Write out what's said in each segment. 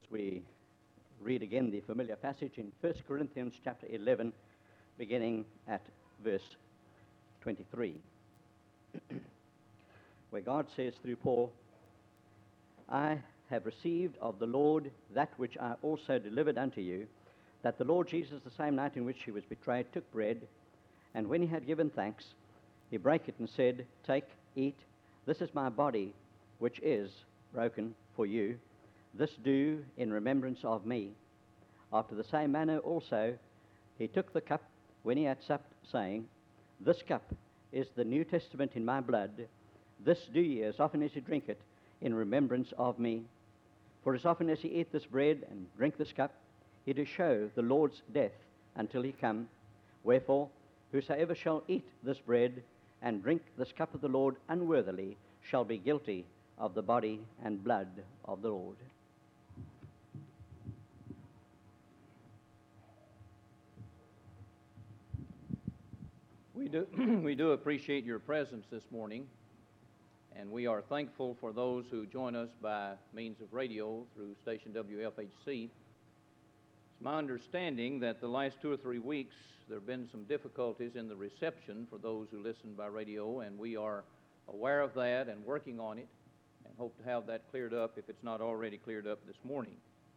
we read again the familiar passage in 1 Corinthians chapter 11, beginning at verse 23, where God says through Paul, I have received of the Lord that which I also delivered unto you, that the Lord Jesus, the same night in which he was betrayed, took bread, and when he had given thanks, he brake it and said, Take, eat, this is my body, which is broken for you. This do in remembrance of me. After the same manner also he took the cup when he had supped, saying, This cup is the New Testament in my blood. This do ye as often as ye drink it in remembrance of me. For as often as ye eat this bread and drink this cup, ye do show the Lord's death until he come. Wherefore, whosoever shall eat this bread and drink this cup of the Lord unworthily shall be guilty of the body and blood of the Lord. We do appreciate your presence this morning, and we are thankful for those who join us by means of radio through station WFHC. It's my understanding that the last 2 or 3 weeks there have been some difficulties in the reception for those who listen by radio, and we are aware of that and working on it and hope to have that cleared up if it's not already cleared up this morning.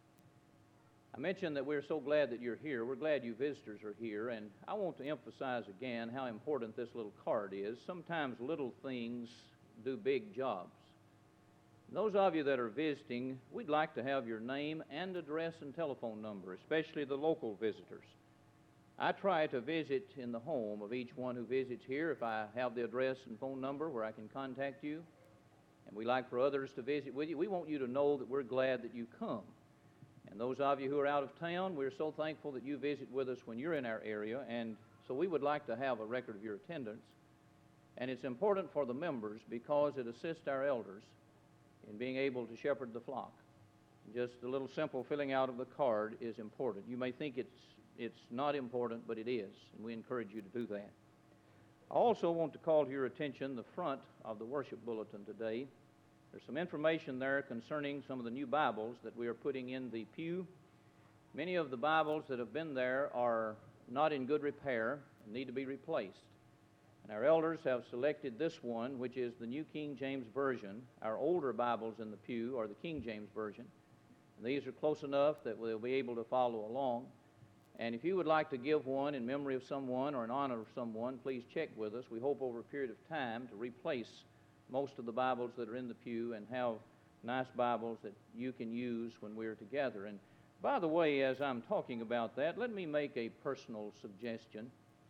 I mentioned that we're so glad that you're here. We're glad you visitors are here, and I want to emphasize again how important this little card is. Sometimes little things do big jobs. Those of you that are visiting, we'd like to have your name and address and telephone number, especially the local visitors. I try to visit in the home of each one who visits here if I have the address and phone number where I can contact you, and we like for others to visit with you. We want you to know that we're glad that you come. And those of you who are out of town, we're so thankful that you visit with us when you're in our area, and so we would like to have a record of your attendance. And it's important for the members because it assists our elders in being able to shepherd the flock. Just a little simple filling out of the card is important. You may think it's not important, but it is, and we encourage you to do that. I also want to call to your attention the front of the worship bulletin today. There's some information there concerning some of the new Bibles that we are putting in the pew. Many of the Bibles that have been there are not in good repair and need to be replaced. And our elders have selected this one, which is the New King James Version. Our older Bibles in the pew are the King James Version. And these are close enough that we'll be able to follow along. And if you would like to give one in memory of someone or in honor of someone, please check with us. We hope over a period of time to replace most of the Bibles that are in the pew and have nice Bibles that you can use when we're together. And by the way, as I'm talking about that, let me make a personal suggestion.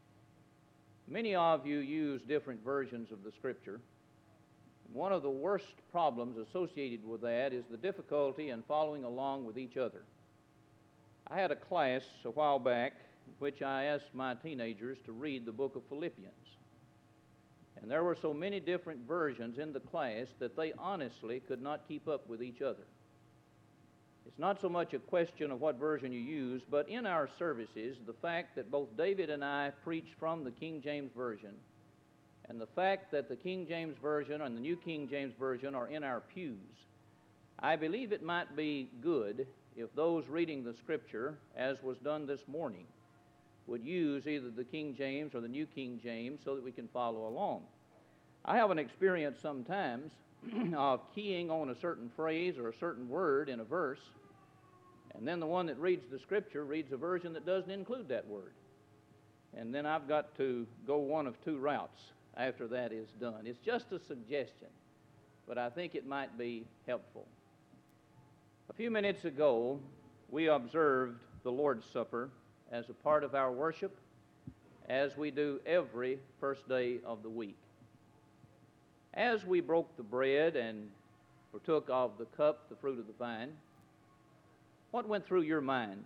Many of you use different versions of the Scripture. One of the worst problems associated with that is the difficulty in following along with each other. I had a class a while back in which I asked my teenagers to read the book of Philippians. And there were so many different versions in the class that they honestly could not keep up with each other. It's not so much a question of what version you use, but in our services, the fact that both David and I preach from the King James Version, and the fact that the King James Version and the New King James Version are in our pews, I believe it might be good if those reading the Scripture, as was done this morning, would use either the King James or the New King James so that we can follow along. I have an experience sometimes of keying on a certain phrase or a certain word in a verse, and then the one that reads the Scripture reads a version that doesn't include that word. And then I've got to go one of two routes after that is done. It's just a suggestion, but I think it might be helpful. A few minutes ago, we observed the Lord's Supper as a part of our worship, as we do every first day of the week. As we broke the bread and partook of the cup, the fruit of the vine, what went through your mind?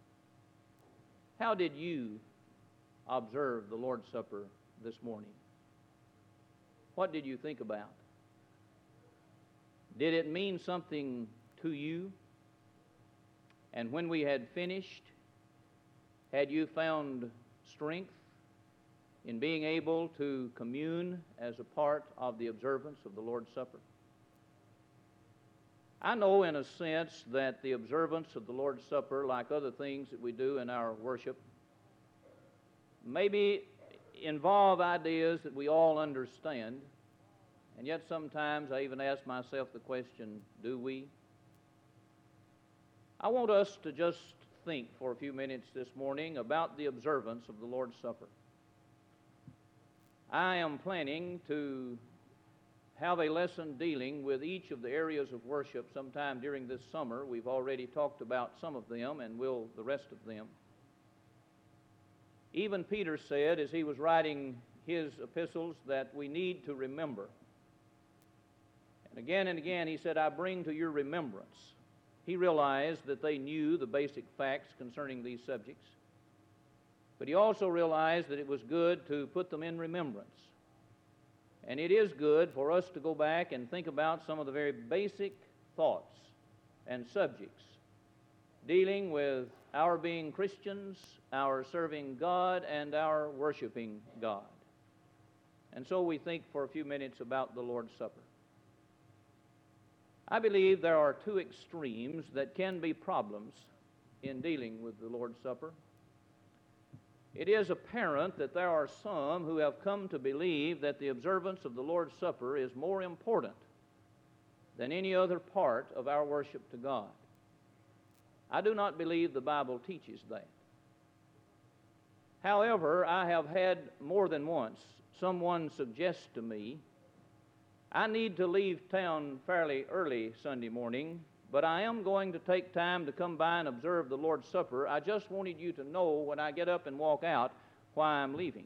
How did you observe the Lord's Supper this morning? What did you think about? Did it mean something to you? And when we had finished, had you found strength in being able to commune as a part of the observance of the Lord's Supper? I know in a sense that the observance of the Lord's Supper, like other things that we do in our worship, maybe involve ideas that we all understand, and yet sometimes I even ask myself the question, do we? I want us to just think for a few minutes this morning about the observance of the Lord's Supper. I am planning to have a lesson dealing with each of the areas of worship sometime during this summer. We've already talked about some of them and will the rest of them. Even Peter said, as he was writing his epistles, that we need to remember. And again he said, I bring to your remembrance. He realized that they knew the basic facts concerning these subjects, but he also realized that it was good to put them in remembrance. And it is good for us to go back and think about some of the very basic thoughts and subjects dealing with our being Christians, our serving God, and our worshiping God. And so we think for a few minutes about the Lord's Supper. I believe there are two extremes that can be problems in dealing with the Lord's Supper. It is apparent that there are some who have come to believe that the observance of the Lord's Supper is more important than any other part of our worship to God. I do not believe the Bible teaches that. However, I have had more than once someone suggest to me, I need to leave town fairly early Sunday morning, but I am going to take time to come by and observe the Lord's Supper. I just wanted you to know when I get up and walk out why I'm leaving.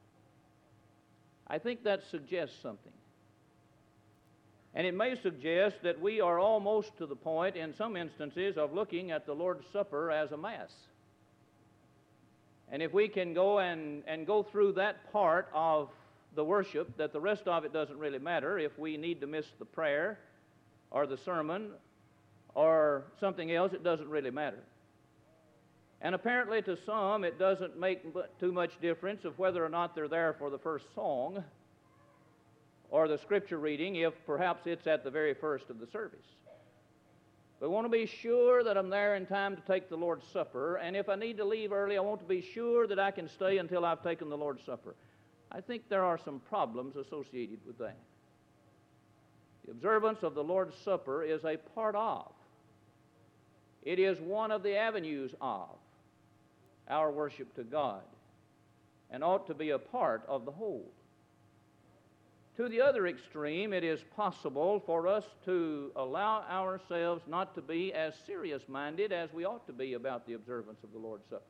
I think that suggests something. And it may suggest that we are almost to the point, in some instances, of looking at the Lord's Supper as a Mass. And if we can go and go through that part of the worship, that the rest of it doesn't really matter. If we need to miss the prayer or the sermon or something else, it doesn't really matter. And apparently to some, it doesn't make too much difference of whether or not they're there for the first song or the scripture reading, if perhaps it's at the very first of the service. We want to be sure that I'm there in time to take the Lord's Supper, and if I need to leave early, I want to be sure that I can stay until I've taken the Lord's Supper. I think there are some problems associated with that. The observance of the Lord's Supper is a part of, it is one of the avenues of our worship to God, and ought to be a part of the whole. To the other extreme, it is possible for us to allow ourselves not to be as serious-minded as we ought to be about the observance of the Lord's Supper.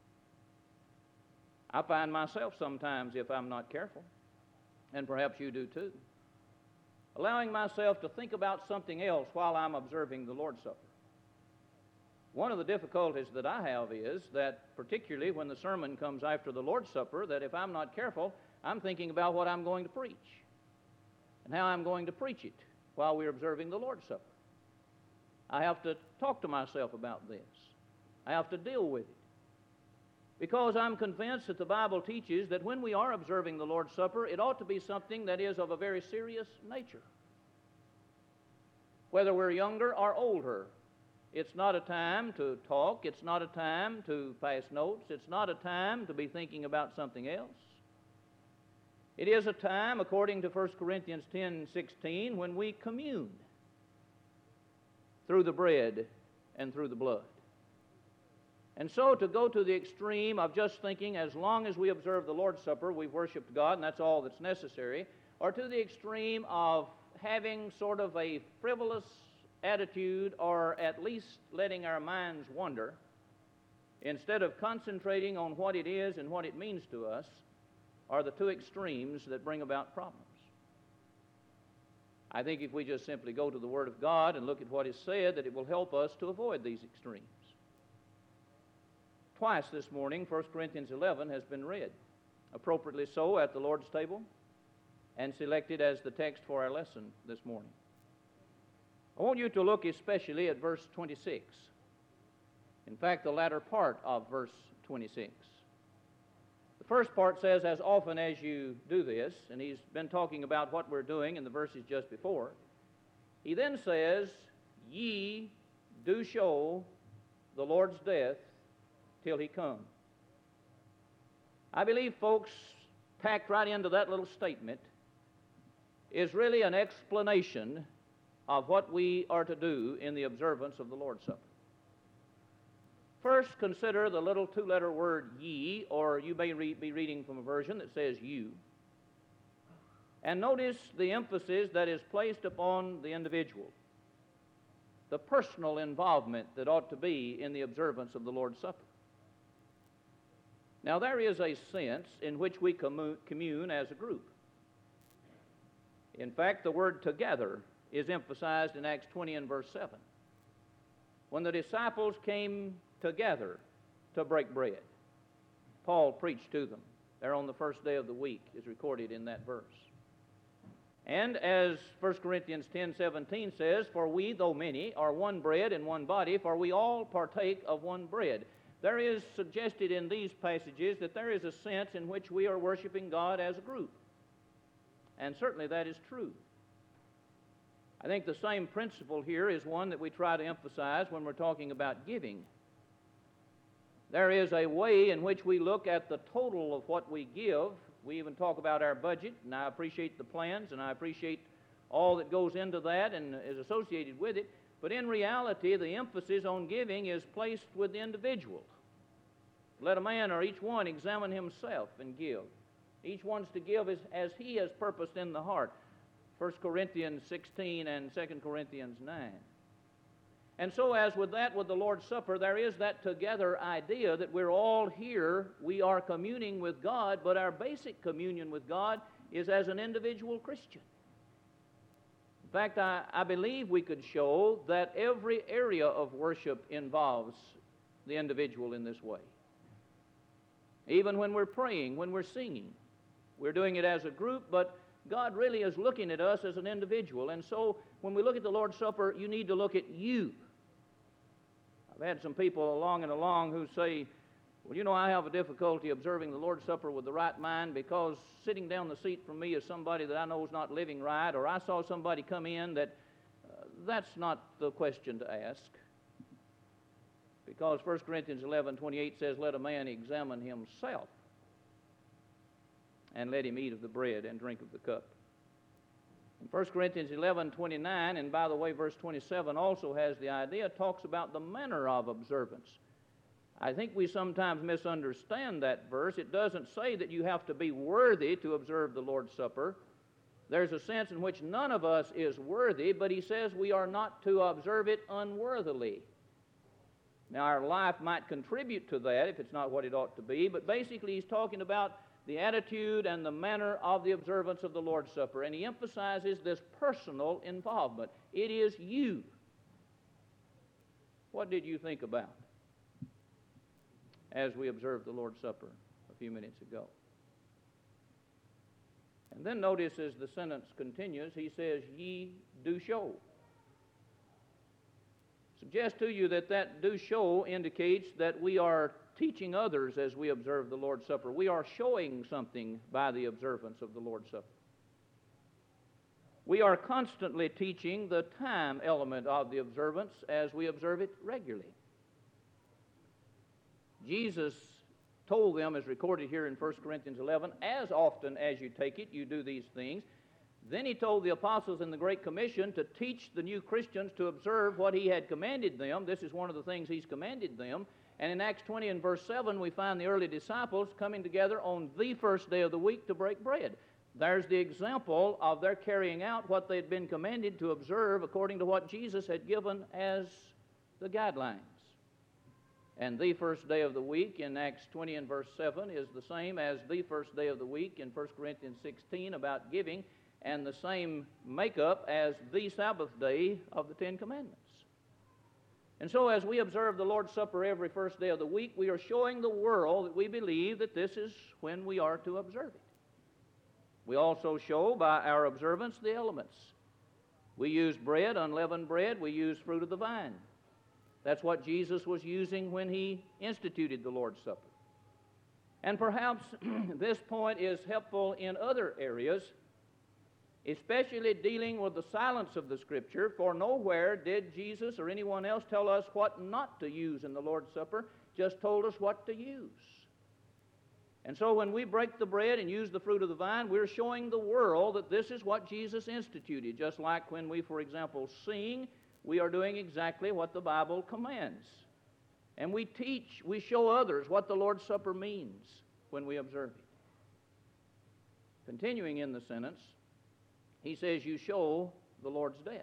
I find myself sometimes, if I'm not careful, and perhaps you do too, allowing myself to think about something else while I'm observing the Lord's Supper. One of the difficulties that I have is that, particularly when the sermon comes after the Lord's Supper, that if I'm not careful, I'm thinking about what I'm going to preach and how I'm going to preach it while we're observing the Lord's Supper. I have to talk to myself about this. I have to deal with it. Because I'm convinced that the Bible teaches that when we are observing the Lord's Supper, it ought to be something that is of a very serious nature. Whether we're younger or older, it's not a time to talk. It's not a time to pass notes. It's not a time to be thinking about something else. It is a time, according to 1 Corinthians 10:16, when we commune through the bread and through the blood. And so to go to the extreme of just thinking as long as we observe the Lord's Supper, we've worshiped God and that's all that's necessary, or to the extreme of having sort of a frivolous attitude, or at least letting our minds wander, instead of concentrating on what it is and what it means to us, are the two extremes that bring about problems. I think if we just simply go to the Word of God and look at what is said, that it will help us to avoid these extremes. Twice this morning, 1 Corinthians 11 has been read, appropriately so at the Lord's table, and selected as the text for our lesson this morning. I want you to look especially at verse 26. In fact, the latter part of verse 26. The first part says, as often as you do this, and he's been talking about what we're doing in the verses just before. He then says, ye do show the Lord's death till he come. I believe, folks, packed right into that little statement is really an explanation of what we are to do in the observance of the Lord's Supper. First, consider the little two-letter word ye, or you may be reading from a version that says you. And notice the emphasis that is placed upon the individual, the personal involvement that ought to be in the observance of the Lord's Supper. Now, there is a sense in which we commune as a group. In fact, the word together is emphasized in Acts 20 and verse 7. When the disciples came together to break bread, Paul preached to them there on the first day of the week, is recorded in that verse. And as 1 Corinthians 10:17 says, for we, though many, are one bread and one body, for we all partake of one bread. There is suggested in these passages that there is a sense in which we are worshiping God as a group. And certainly that is true. I think the same principle here is one that we try to emphasize when we're talking about giving. There is a way in which we look at the total of what we give. We even talk about our budget, and I appreciate the plans, and I appreciate all that goes into that and is associated with it. But in reality, the emphasis on giving is placed with the individual. Let a man or each one examine himself and give. Each one's to give as he has purposed in the heart. 1 Corinthians 16 and 2 Corinthians 9. And so as with that, with the Lord's Supper, there is that together idea that we're all here, we are communing with God, but our basic communion with God is as an individual Christian. In fact, I believe we could show that every area of worship involves the individual in this way. Even when we're praying, when we're singing, we're doing it as a group, but God really is looking at us as an individual. And so when we look at the Lord's Supper, you need to look at you. I've had some people along who say, well, you know, I have a difficulty observing the Lord's Supper with the right mind because sitting down the seat from me is somebody that I know is not living right, or I saw somebody come in that that's not the question to ask. Because 1 Corinthians 11:28 says, let a man examine himself, and let him eat of the bread and drink of the cup. In 1 Corinthians 11:29, and by the way, verse 27 also has the idea, talks about the manner of observance. I think we sometimes misunderstand that verse. It doesn't say that you have to be worthy to observe the Lord's Supper. There's a sense in which none of us is worthy, but he says we are not to observe it unworthily. Now, our life might contribute to that if it's not what it ought to be, but basically he's talking about the attitude and the manner of the observance of the Lord's Supper, and he emphasizes this personal involvement. It is you. What did you think about as we observed the Lord's Supper a few minutes ago? And then notice as the sentence continues, he says, ye do show. Suggest to you that do show indicates that we are teaching others as we observe the Lord's Supper. We are showing something by the observance of the Lord's Supper. We are constantly teaching the time element of the observance as we observe it regularly. Jesus told them, as recorded here in 1 Corinthians 11, as often as you take it, you do these things. Then he told the apostles in the Great Commission to teach the new Christians to observe what he had commanded them. This is one of the things he's commanded them. And in Acts 20 and verse 7, we find the early disciples coming together on the first day of the week to break bread. There's the example of their carrying out what they'd been commanded to observe according to what Jesus had given as the guidelines. And the first day of the week in Acts 20 and verse 7 is the same as the first day of the week in 1 Corinthians 16 about giving, and the same makeup as the Sabbath day of the Ten Commandments. And so as we observe the Lord's Supper every first day of the week, we are showing the world that we believe that this is when we are to observe it. We also show by our observance the elements. We use bread, unleavened bread. We use fruit of the vine. That's what Jesus was using when he instituted the Lord's Supper. And perhaps this point is helpful in other areas. especially dealing with the silence of the Scripture, for nowhere did Jesus or anyone else tell us what not to use in the Lord's Supper, just told us what to use. And so when we break the bread and use the fruit of the vine, we're showing the world that this is what Jesus instituted. Just like when we, for example, sing, we are doing exactly what the Bible commands. And we teach, we show others what the Lord's Supper means when we observe it. Continuing in the sentence, he says, you show the Lord's death.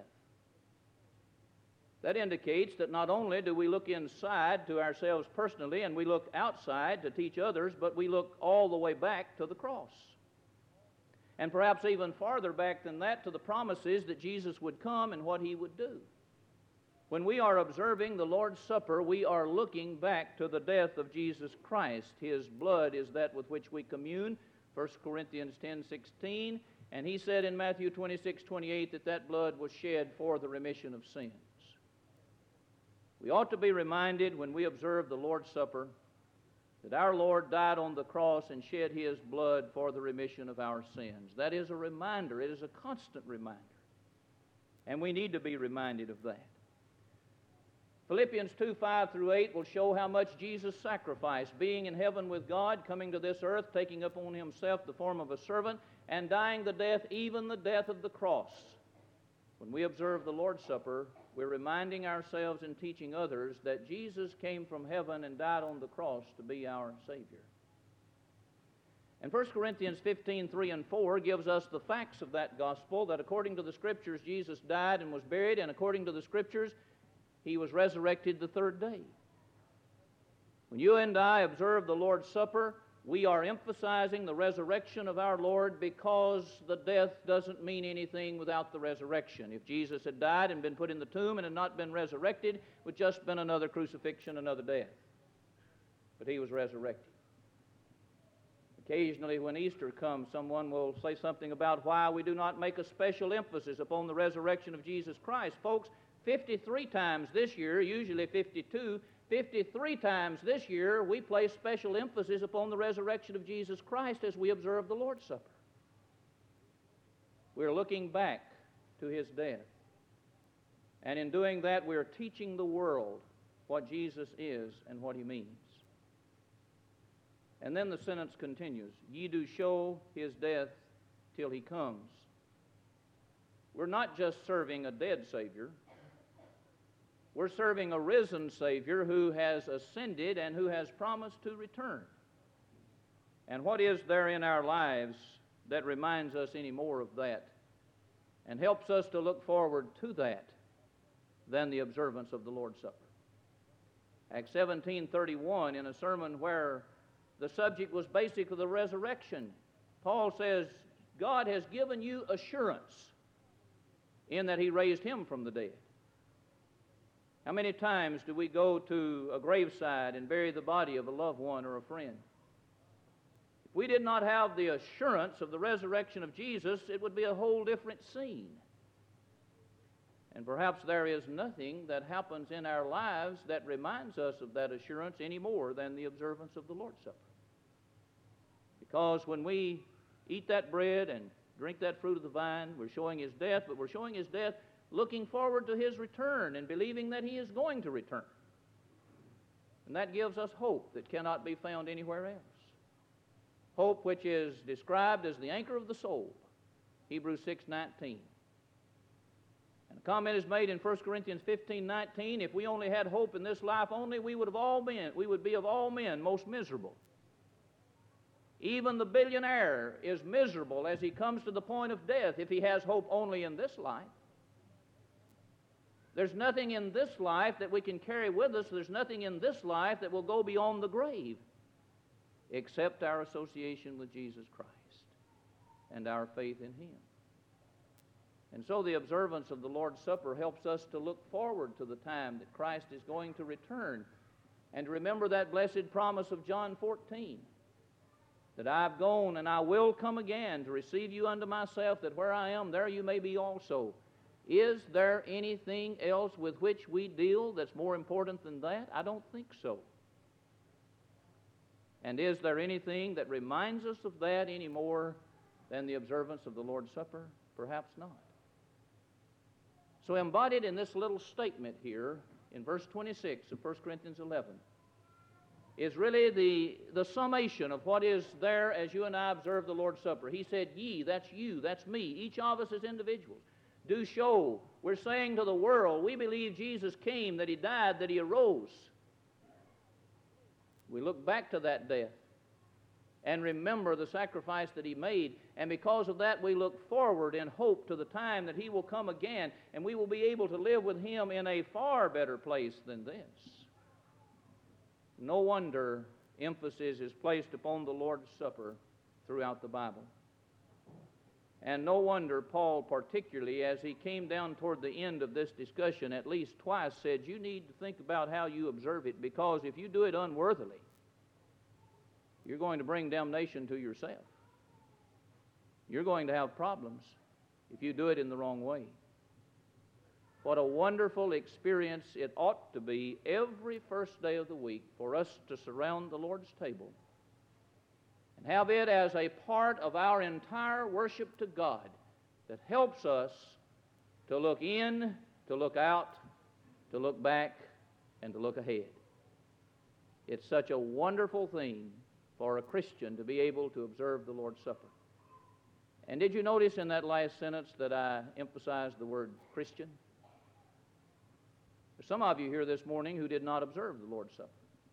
That indicates that not only do we look inside to ourselves personally and we look outside to teach others, but we look all the way back to the cross. And perhaps even farther back than that to the promises that Jesus would come and what he would do. When we are observing the Lord's Supper, we are looking back to the death of Jesus Christ. His blood is that with which we commune, 1 Corinthians 10:16, and he said in Matthew 26:28 that that blood was shed for the remission of sins. We ought to be reminded when we observe the Lord's Supper that our Lord died on the cross and shed his blood for the remission of our sins. That is a reminder. It is a constant reminder. And we need to be reminded of that. Philippians 2:5-8 will show how much Jesus sacrificed, being in heaven with God, coming to this earth, taking upon himself the form of a servant, and dying the death, even the death of the cross. When we observe the Lord's Supper, we're reminding ourselves and teaching others that Jesus came from heaven and died on the cross to be our Savior. And 1 Corinthians 15:3-4 gives us the facts of that gospel, that according to the Scriptures, Jesus died and was buried, and according to the Scriptures, he was resurrected the third day. When you and I observe the Lord's Supper, we are emphasizing the resurrection of our Lord, because the death doesn't mean anything without the resurrection. If Jesus had died and been put in the tomb and had not been resurrected, it would just been another crucifixion, another death. But he was resurrected. Occasionally when Easter comes, someone will say something about why we do not make a special emphasis upon the resurrection of Jesus Christ. Folks, 53 times this year, usually 52, 53 times this year, we place special emphasis upon the resurrection of Jesus Christ as we observe the Lord's Supper. We're looking back to his death. And in doing that, we're teaching the world what Jesus is and what he means. And then the sentence continues, ye do show his death till he comes. We're not just serving a dead Savior. We're serving a risen Savior who has ascended and who has promised to return. And what is there in our lives that reminds us any more of that and helps us to look forward to that than the observance of the Lord's Supper? Acts 17:31, in a sermon where the subject was basically the resurrection, Paul says, God has given you assurance in that he raised him from the dead. How many times do we go to a graveside and bury the body of a loved one or a friend? If we did not have the assurance of the resurrection of Jesus, it would be a whole different scene. And perhaps there is nothing that happens in our lives that reminds us of that assurance any more than the observance of the Lord's Supper. Because when we eat that bread and drink that fruit of the vine, we're showing his death, but we're showing his death looking forward to his return and believing that he is going to return. And that gives us hope that cannot be found anywhere else. Hope which is described as the anchor of the soul, Hebrews 6:19. And a comment is made in 1 Corinthians 15:19, if we only had hope in this life only, we would be of all men most miserable. Even the billionaire is miserable as he comes to the point of death if he has hope only in this life. There's nothing in this life that we can carry with us. There's nothing in this life that will go beyond the grave except our association with Jesus Christ and our faith in him. And so the observance of the Lord's Supper helps us to look forward to the time that Christ is going to return and to remember that blessed promise of John 14, that I've gone and I will come again to receive you unto myself, that where I am, there you may be also. Is there anything else with which we deal that's more important than that? I don't think so. And is there anything that reminds us of that any more than the observance of the Lord's Supper? perhaps not. So embodied in this little statement here in verse 26 of 1 Corinthians 11 is really the summation of what is there as you and I observe the Lord's Supper. He said, ye, that's you, that's me, each of us as individuals, do show. We're saying to the world, we believe Jesus came, that He died, that He arose. We look back to that death and remember the sacrifice that He made, and because of that we look forward in hope to the time that He will come again, and we will be able to live with Him in a far better place than this. No wonder emphasis is placed upon the Lord's Supper throughout the Bible. And no wonder Paul, particularly as he came down toward the end of this discussion, at least twice said, you need to think about how you observe it, because if you do it unworthily, you're going to bring damnation to yourself. You're going to have problems if you do it in the wrong way. What a wonderful experience it ought to be every first day of the week for us to surround the Lord's table and have it as a part of our entire worship to God that helps us to look in, to look out, to look back, and to look ahead. It's such a wonderful thing for a Christian to be able to observe the Lord's Supper. And did you notice in that last sentence that I emphasized the word Christian? There's some of you here this morning who did not observe the Lord's Supper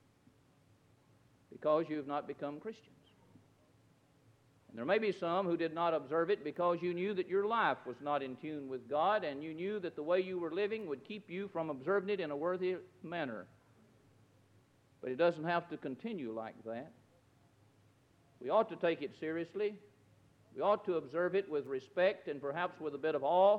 because you have not become Christians. And there may be some who did not observe it because you knew that your life was not in tune with God, and you knew that the way you were living would keep you from observing it in a worthy manner. But it doesn't have to continue like that. We ought to take it seriously. We ought to observe it with respect and perhaps with a bit of awe.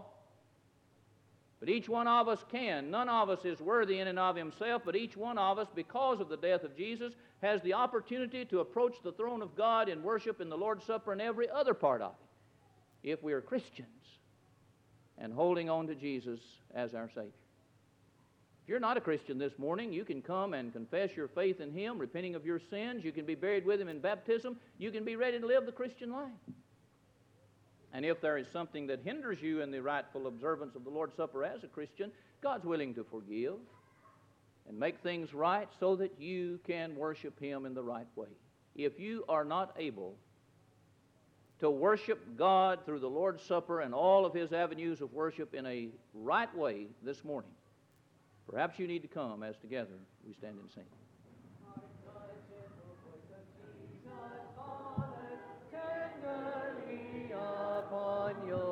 But each one of us can. None of us is worthy in and of himself, but each one of us, because of the death of Jesus, has the opportunity to approach the throne of God in worship in the Lord's Supper and every other part of it, if we are Christians and holding on to Jesus as our Savior. If you're not a Christian this morning, you can come and confess your faith in Him, repenting of your sins. You can be buried with Him in baptism. You can be ready to live the Christian life. And if there is something that hinders you in the rightful observance of the Lord's Supper as a Christian, God's willing to forgive and make things right so that you can worship Him in the right way. If you are not able to worship God through the Lord's Supper and all of His avenues of worship in a right way this morning, perhaps you need to come as together we stand and sing.